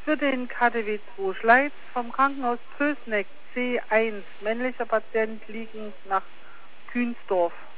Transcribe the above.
Für den KDW 2 Schleiz vom Krankenhaus Pößneck C1, männlicher Patient liegend nach Künsdorf.